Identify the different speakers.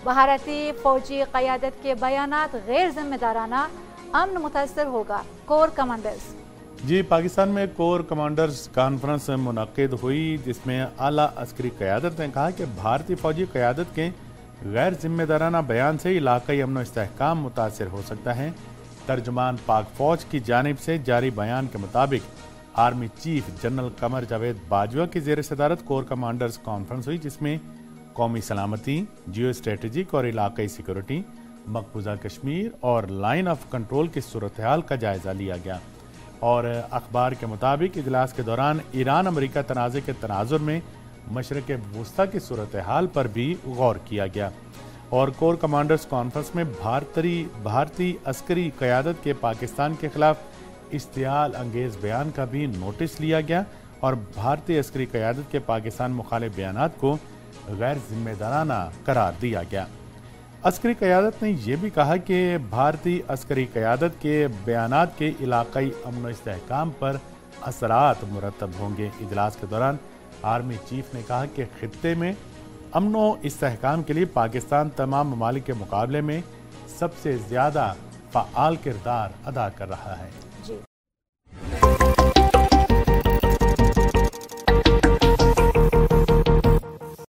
Speaker 1: بھارتی فوجی قیادت کے بیانات غیر ذمہ دارانہ، امن متاثر ہوگا، کور کمانڈرز۔
Speaker 2: جی، پاکستان میں کور کمانڈرز کانفرنس منعقد ہوئی، جس میں اعلیٰ عسکری قیادت نے کہا کہ بھارتی فوجی قیادت کے غیر ذمہ دارانہ بیان سے علاقائی امن و استحکام متاثر ہو سکتا ہے۔ ترجمان پاک فوج کی جانب سے جاری بیان کے مطابق army chief general Qamar Javed Bajwa کی زیر صدارت کور کمانڈرز کانفرنس ہوئی، جس میں قومی سلامتی، جیو اسٹریٹجک اور علاقائی سیکورٹی، مقبوضہ کشمیر اور لائن آف کنٹرول کی صورتحال کا جائزہ لیا گیا۔ اور اخبار کے مطابق اجلاس کے دوران ایران امریکہ تنازع کے تناظر میں مشرق وسطیٰ کی صورتحال پر بھی غور کیا گیا۔ اور کور کمانڈرز کانفرنس میں بھارتی عسکری قیادت کے پاکستان کے خلاف اشتعال انگیز بیان کا بھی نوٹس لیا گیا اور بھارتی عسکری قیادت کے پاکستان مخالف بیانات کو غیر ذمہ دارانہ قرار دیا گیا۔ عسکری قیادت نے یہ بھی کہا کہ بھارتی عسکری قیادت کے بیانات کے علاقائی امن و استحکام پر اثرات مرتب ہوں گے۔ اجلاس کے دوران آرمی چیف نے کہا کہ خطے میں امن و استحکام کے لیے پاکستان تمام ممالک کے مقابلے میں سب سے زیادہ فعال کردار ادا کر رہا ہے۔